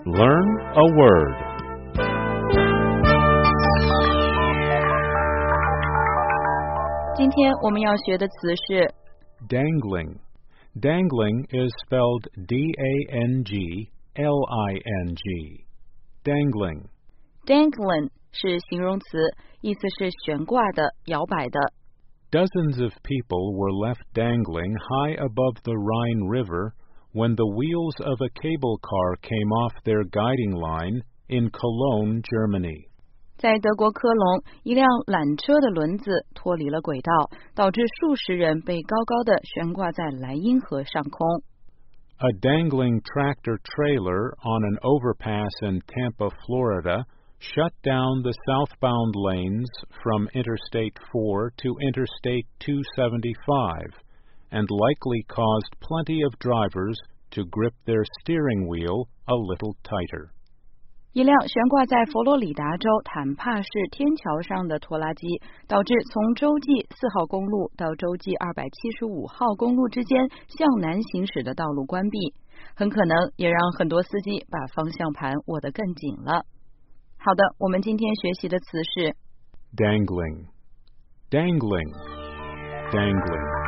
Learn a word. Dangling. Dangling is spelled D-A-N-G-L-I-N-G. Dangling. Dangling 是形容词，意思是悬挂的、摇摆的。 Dozens of people were left dangling high above the Rhine River when the wheels of a cable car came off their guiding line in Cologne, Germany. 在德国科隆，一辆缆车的轮子脱离了轨道，导致数十人被高高的悬挂在莱茵河上空。 A dangling tractor trailer on an overpass in Tampa, Florida, shut down the southbound lanes from Interstate 4 to Interstate 275, and likely caused plenty of drivers to grip their steering wheel a little tighter. 一辆悬挂在佛罗里达州坦帕市天桥上的拖拉机，导致从洲际4号公路到洲际275号公路之间向南行驶的道路关闭，很可能也让很多司机把方向盘握得更紧了。好的，我们今天学习的词是 Dangling. Dangling. Dangling.